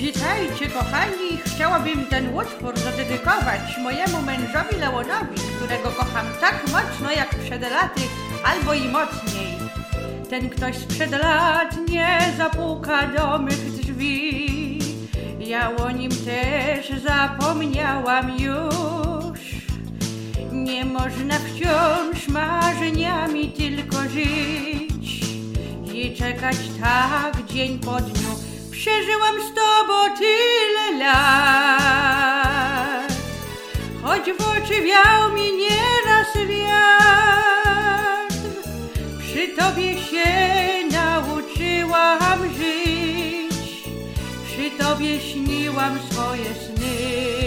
Witajcie, kochani. Chciałabym ten utwór zadedykować mojemu mężowi Leonowi, którego kocham tak mocno jak przed laty, albo i mocniej. Ten ktoś sprzed lat nie zapuka do mych drzwi. Ja o nim też zapomniałam już. Nie można wciąż marzeniami tylko żyć i czekać tak dzień po dniu. Przeżyłam z tobą tyle lat, choć w oczy wiał mi nieraz wiatr. Przy tobie się nauczyłam żyć, przy tobie śniłam swoje sny.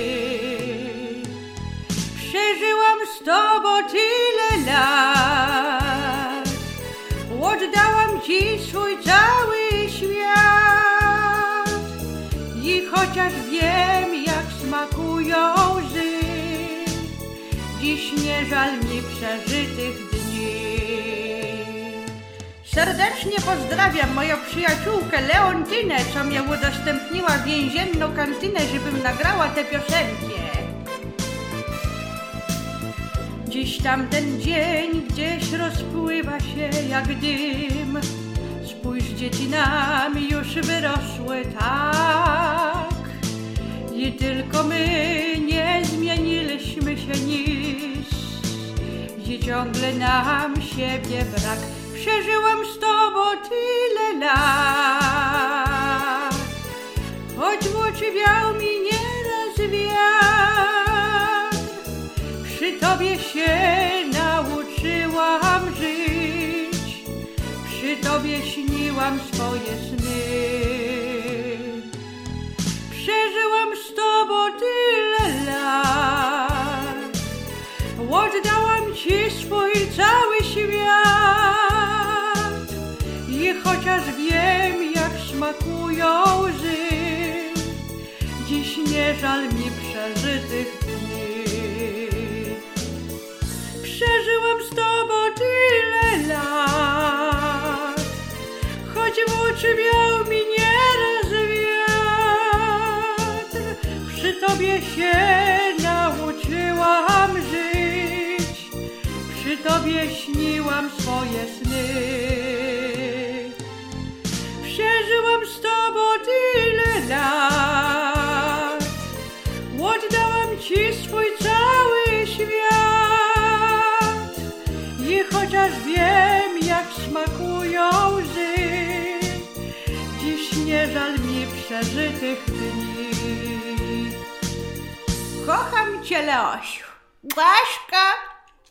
Przeżyłam z tobą tyle lat, oddałam ci swój cały świat. I chociaż wiem, jak smakują łzy, dziś nie żal mi przeżytych dni. Serdecznie pozdrawiam moją przyjaciółkę Leontynę, co mnie udostępniła więzienną kantynę, żebym nagrała tę piosenkę. Dziś tamten dzień gdzieś rozpływa się jak dym. Spójrz, dzieci nam już wyrosły tak i tylko my nie zmieniliśmy się nic i ciągle nam siebie brak. Przeżyłam z tobą tyle lat, choć w oczy wiał mi nieraz wiatr. Przy tobie się nauczyłam żyć, przy tobie śniłam swoje sny. Przeżyłam z tobą tyle lat, oddałam ci swój cały świat. I chociaż wiem, jak smakują łzy, dziś nie żal mi przeżytych dni. Przeżyłam z tobą tyle lat, choć w oczy wiał mi nieraz wiatr. Przy tobie się nauczyłam żyć, przy tobie śniłam swoje sny. Przeżyłam z tobą tyle lat, oddałam ci swój cały świat. I chociaż wiem, jak smakują łzy, dziś nie żal mi przeżytych dni. Kocham cię, Leosiu. Błaszka.